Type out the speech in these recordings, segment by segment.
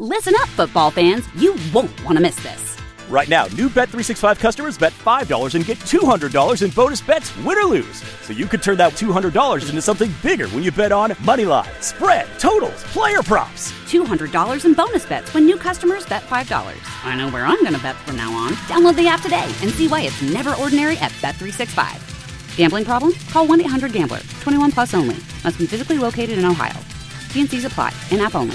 Listen up, football fans. You won't want to miss this. Right now, new Bet365 customers bet $5 and get $200 in bonus bets, win or lose. So you could turn that $200 into something bigger when you bet on money line, spread, totals, player props. $200 in bonus bets when new customers bet $5. I know where I'm going to bet from now on. Download the app today and see why it's never ordinary at Bet365. Gambling problem? Call 1-800-GAMBLER. 21 plus only. Must be physically located in Ohio. T&Cs apply. In-app only.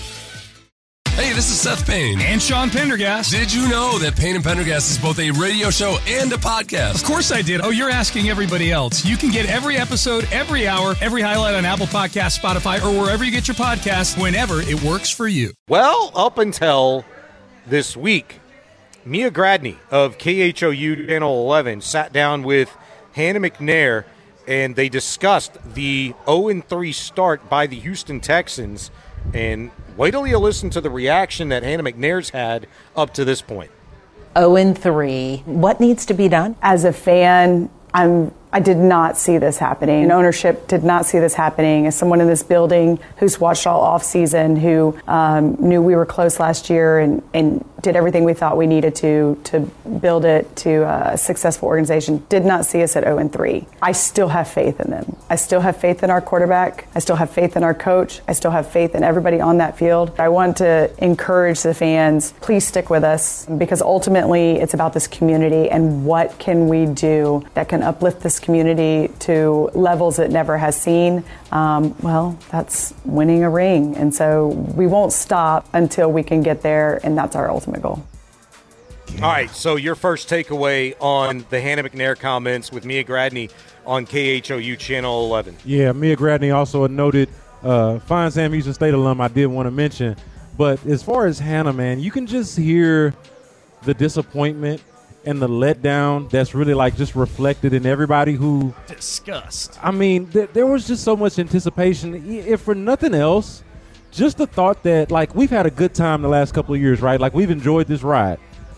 Hey, this is Seth Payne. And Sean Pendergast. Did you know that Payne and Pendergast is both a radio show and a podcast? Of course I did. Oh, you're asking everybody else. You can get every episode, every hour, every highlight on Apple Podcasts, Spotify, or wherever you get your podcasts whenever it works for you. Well, up until this week, Mia Gradney of KHOU Channel 11 sat down with Hannah McNair, and they discussed the 0-3 start by the Houston Texans. And wait till you listen to the reaction that Hannah McNair's had up to this point. 0-3. What needs to be done? As a fan, I did not see this happening. And ownership did not see this happening. As someone in this building who's watched all off season, who knew we were close last year and did everything we thought we needed to build it to a successful organization, did not see us at 0-3. I still have faith in them. I still have faith in our quarterback. I still have faith in our coach. I still have faith in everybody on that field. I want to encourage the fans, please stick with us, because ultimately it's about this community and what can we do that can uplift this community to levels it never has seen. Well, that's winning a ring. And so we won't stop until we can get there, and that's our ultimate goal. All right, so your first takeaway on the Hannah McNair comments with Mia Gradney on KHOU Channel 11. Yeah, Mia Gradney, also a noted fine Sam Houston State alum I did want to mention. But as far as Hannah, man, you can just hear the disappointment and the letdown that's really like just reflected in everybody who disgust. I mean, there was just so much anticipation. If for nothing else, just the thought that like we've had a good time the last couple of years, right? Like we've enjoyed this ride.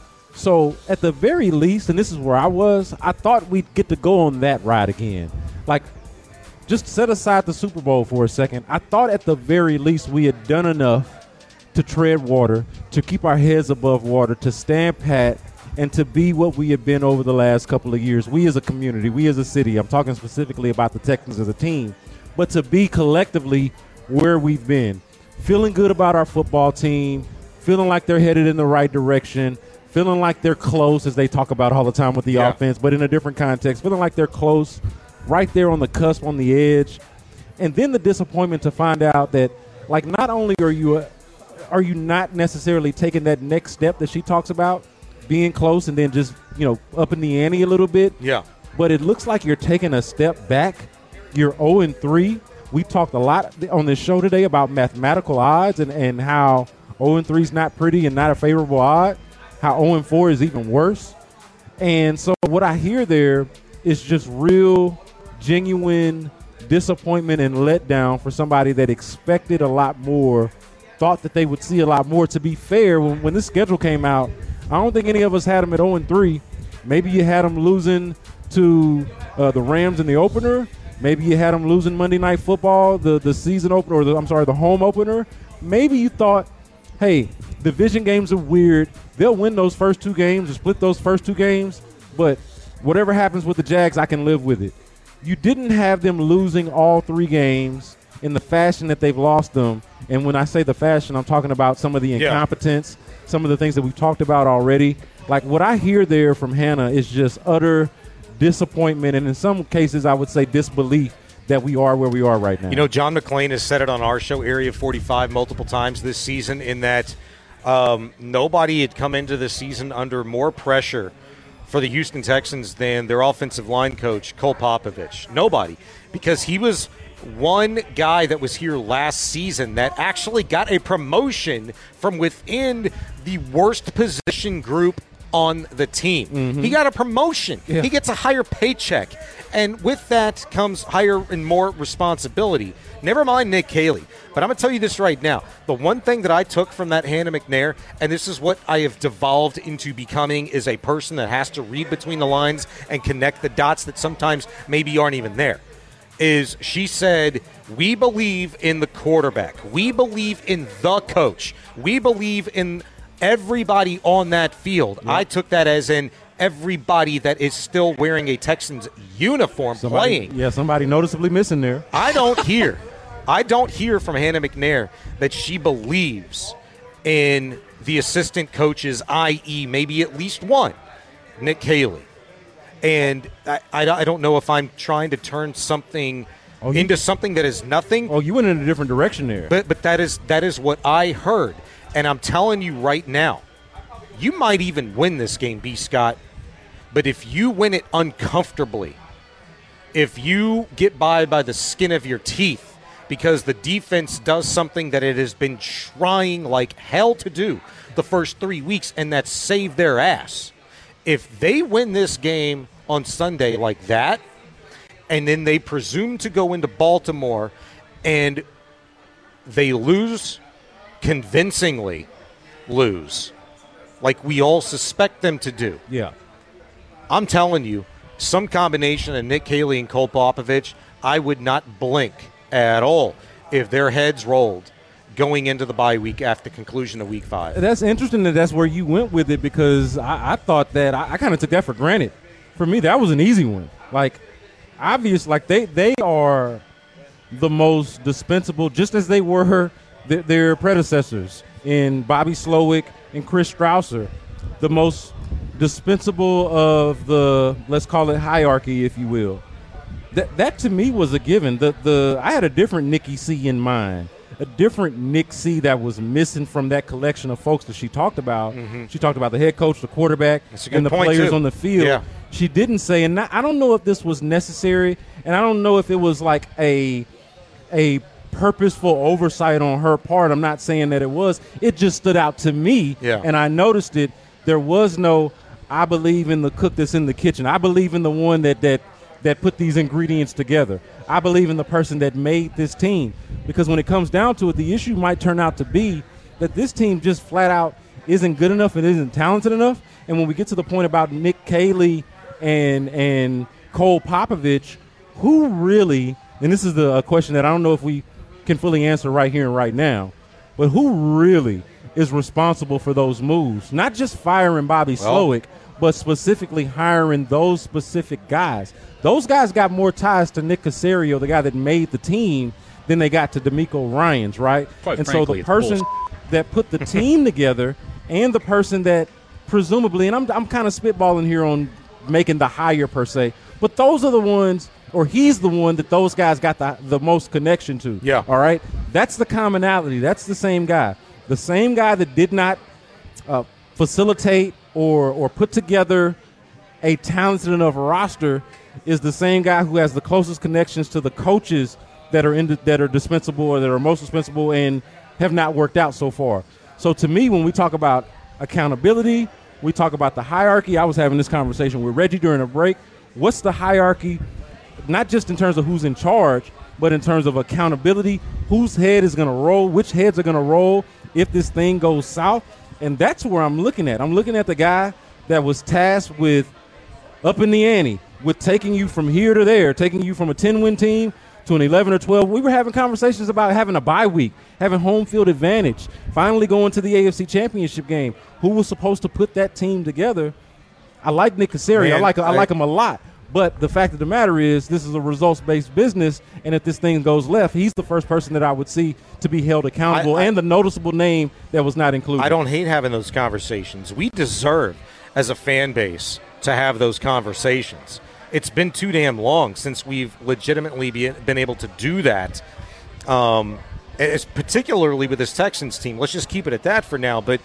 So at the very least, and this is where I thought we'd get to go on that ride again. Like, just set aside the Super Bowl for a second. I thought at the very least we had done enough to tread water, to keep our heads above water, to stand pat, and to be what we have been over the last couple of years. We as a community, we as a city, I'm talking specifically about the Texans as a team, but to be collectively where we've been, feeling good about our football team, feeling like they're headed in the right direction, feeling like they're close, as they talk about all the time with the offense, but in a different context, feeling like they're close, right there on the cusp, on the edge. And then the disappointment to find out that, like, not only are you not necessarily taking that next step that she talks about, being close and then just, upping the ante a little bit. Yeah. But it looks like you're taking a step back. You're 0-3. We talked a lot on this show today about mathematical odds and how 0-3 is not pretty and not a favorable odd, how 0-4 is even worse. And so what I hear there is just real, genuine disappointment and letdown for somebody that expected a lot more, thought that they would see a lot more. To be fair, when this schedule came out, I don't think any of us had them at 0-3. Maybe you had them losing to the Rams in the opener. Maybe you had them losing Monday Night Football, the season opener, the home opener. Maybe you thought, hey, division games are weird. They'll win those first two games or split those first two games, but whatever happens with the Jags, I can live with it. You didn't have them losing all three games in the fashion that they've lost them. And when I say the fashion, I'm talking about some of the incompetence, some of the things that we've talked about already. Like, what I hear there from Hannah is just utter disappointment, and in some cases I would say disbelief that we are where we are right now. John McClain has said it on our show, Area 45, multiple times this season, in that nobody had come into the season under more pressure for the Houston Texans than their offensive line coach, Cole Popovich. Nobody. Because he was one guy that was here last season that actually got a promotion from within the worst position group on the team. Mm-hmm. He got a promotion. Yeah. He gets a higher paycheck. And with that comes higher and more responsibility. Never mind Nick Caley. But I'm going to tell you this right now. The one thing that I took from that Hannah McNair, and this is what I have devolved into becoming, is a person that has to read between the lines and connect the dots that sometimes maybe aren't even there. is she said, we believe in the quarterback. We believe in the coach. We believe in everybody on that field. Yep. I took that as in everybody that is still wearing a Texans uniform playing. Yeah, somebody noticeably missing there. I don't hear from Hannah McNair that she believes in the assistant coaches, i.e. maybe at least one, Nick Caley. And I don't know if I'm trying to turn something into something that is nothing. Oh, you went in a different direction there. But that is what I heard. And I'm telling you right now, you might even win this game, B. Scott. But if you win it uncomfortably, if you get by the skin of your teeth because the defense does something that it has been trying like hell to do the first 3 weeks, and that's save their ass. If they win this game on Sunday like that, and then they presume to go into Baltimore and they lose, convincingly lose, like we all suspect them to do. Yeah. I'm telling you, some combination of Nick Caley and Cole Popovich, I would not blink at all if their heads rolled going into the bye week after the conclusion of Week 5. That's interesting that's where you went with it, because I thought that I kind of took that for granted. For me, that was an easy one. Like, obvious, like they are the most dispensable, just as they were their predecessors in Bobby Slowick and Chris Strausser, the most dispensable of the, let's call it hierarchy, if you will. That to me was a given. I had a different Nikki C in mind, a different Nick C that was missing from that collection of folks that she talked about. Mm-hmm. She talked about the head coach, the quarterback, and the players on the field. Yeah. She didn't say, and I don't know if this was necessary, and I don't know if it was like a purposeful oversight on her part. I'm not saying that it was. It just stood out to me, and I noticed it. There was no, I believe in the cook that's in the kitchen. I believe in the one that put these ingredients together. I believe in the person that made this team. Because when it comes down to it, the issue might turn out to be that this team just flat out isn't good enough and isn't talented enough. And when we get to the point about Nick Caley and Cole Popovich, who really, and this is a question that I don't know if we can fully answer right here and right now, but who really is responsible for those moves? Not just firing Bobby Slowick, but specifically hiring those specific guys. Those guys got more ties to Nick Caserio, the guy that made the team, than they got to DeMeco Ryans, right? Quite and frankly, so the person that put the team together and the person that presumably, and I'm kind of spitballing here on making the hire per se, but those are the ones, or he's the one that those guys got the most connection to. Yeah. All right? That's the commonality. That's the same guy. The same guy that did not facilitate or put together a talented enough roster is the same guy who has the closest connections to the coaches that are dispensable or that are most dispensable and have not worked out so far. So to me, when we talk about accountability, we talk about the hierarchy. I was having this conversation with Reggie during a break. What's the hierarchy, not just in terms of who's in charge, but in terms of accountability, whose head is going to roll, which heads are going to roll if this thing goes south? And that's where I'm looking at. I'm looking at the guy that was tasked with upping the ante, with taking you from here to there, taking you from a 10-win team to an 11 or 12. We were having conversations about having a bye week, having home field advantage, finally going to the AFC Championship game. Who was supposed to put that team together? I like Nick Caserio. I like him a lot. But the fact of the matter is, this is a results-based business, and if this thing goes left, he's the first person that I would see to be held accountable, and the noticeable name that was not included. I don't hate having those conversations. We deserve, as a fan base, to have those conversations. It's been too damn long since we've legitimately been able to do that, particularly with this Texans team. Let's just keep it at that for now. But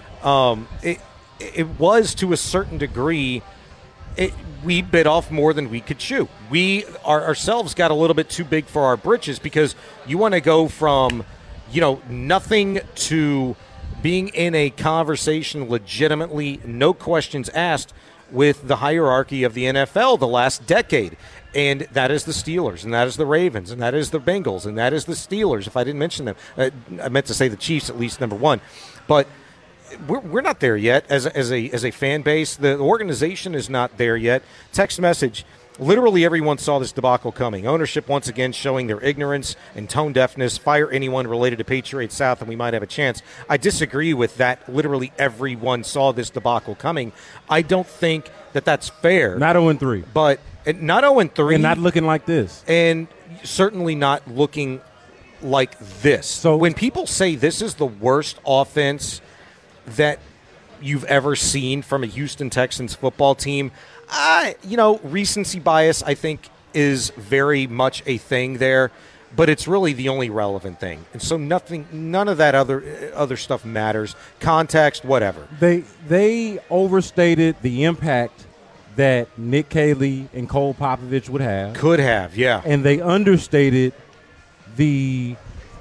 it was, to a certain degree, we bit off more than we could chew. We ourselves got a little bit too big for our britches, because you want to go from, nothing to being in a conversation legitimately, no questions asked, with the hierarchy of the NFL the last decade. And that is the Steelers, and that is the Ravens, and that is the Bengals, and that is the Steelers, if I didn't mention them. I meant to say the Chiefs, at least number one. But we're not there yet as a fan base. The organization is not there yet. Text message, Literally everyone saw this debacle coming. Ownership once again showing their ignorance and tone deafness. Fire anyone related to Patriot South and we might have a chance. I disagree with that. Literally everyone saw this debacle coming. I don't think that that's fair. Not 0-3. But not 0-3. And not looking like this. And certainly not looking like this. So when people say this is the worst offense that you've ever seen from a Houston Texans football team, recency bias, I think, is very much a thing there, but it's really the only relevant thing. And so none of that other stuff matters. Context, whatever. They overstated the impact that Nick Caley and Cole Popovich would have. Could have, yeah. And they understated the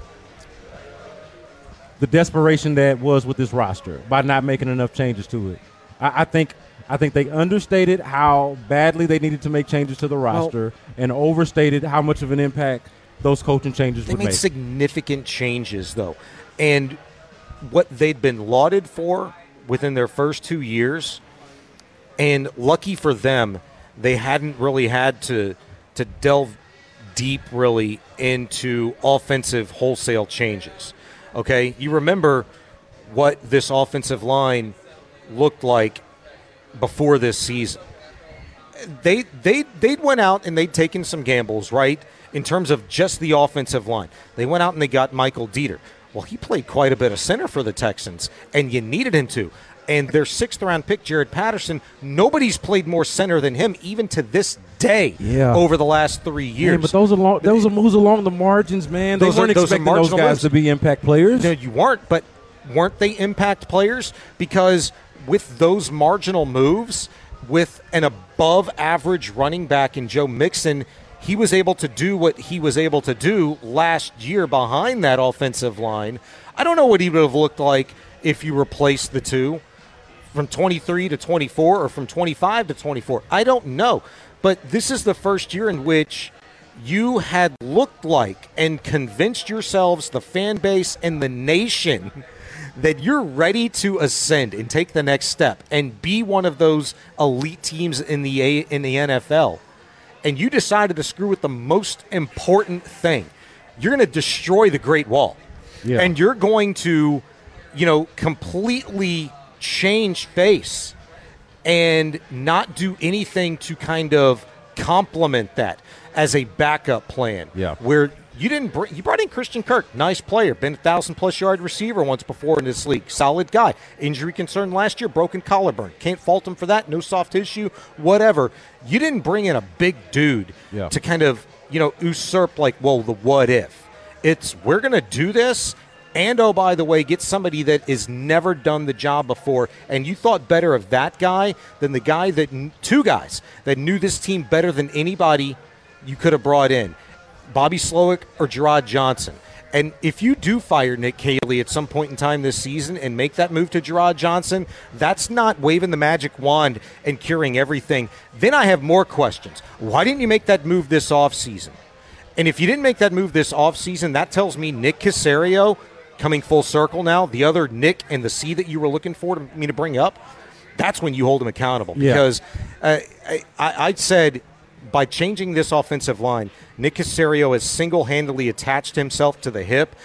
desperation that was with this roster by not making enough changes to it. I think they understated how badly they needed to make changes to the roster and overstated how much of an impact those coaching changes would make. They made significant changes, though. And what they'd been lauded for within their first 2 years, and lucky for them, they hadn't really had to delve deep really into offensive wholesale changes. Okay? You remember what this offensive line looked like before this season. They'd went out and they'd taken some gambles, right, in terms of just the offensive line. They went out and they got Michael Dieter. Well, he played quite a bit of center for the Texans, and you needed him to. And their 6th-round pick, Jared Patterson, nobody's played more center than him, even to this day, over the last 3 years. Man, but those are moves along the margins, man. They weren't expecting those guys to be impact players. No, you weren't, but weren't they impact players? Because with those marginal moves, with an above-average running back in Joe Mixon, he was able to do what he was able to do last year behind that offensive line. I don't know what he would have looked like if you replaced the two from 23 to 24 or from 25 to 24. I don't know. But this is the first year in which you had looked like and convinced yourselves, the fan base and the nation, that you're ready to ascend and take the next step and be one of those elite teams in the NFL. And you decided to screw with the most important thing. You're going to destroy the Great Wall. Yeah. And you're going to, completely change face and not do anything to kind of complement that as a backup plan. Yeah. Where you brought in Christian Kirk, nice player, been 1,000+ yard receiver once before in this league, solid guy. Injury concern last year, broken collarbone. Can't fault him for that. No soft tissue, whatever. You didn't bring in a big dude to kind of usurp the what if. It's we're going to do this. And, oh, by the way, get somebody that has never done the job before. And you thought better of that guy than the guy two guys that knew this team better than anybody you could have brought in, Bobby Slowick or Gerard Johnson. And if you do fire Nick Caley at some point in time this season and make that move to Gerard Johnson, that's not waving the magic wand and curing everything. Then I have more questions. Why didn't you make that move this offseason? And if you didn't make that move this offseason, that tells me Nick Caserio, coming full circle now, the other Nick and the C that you were looking for me to bring up, that's when you hold him accountable. Because I said by changing this offensive line, Nick Caserio has single-handedly attached himself to the hip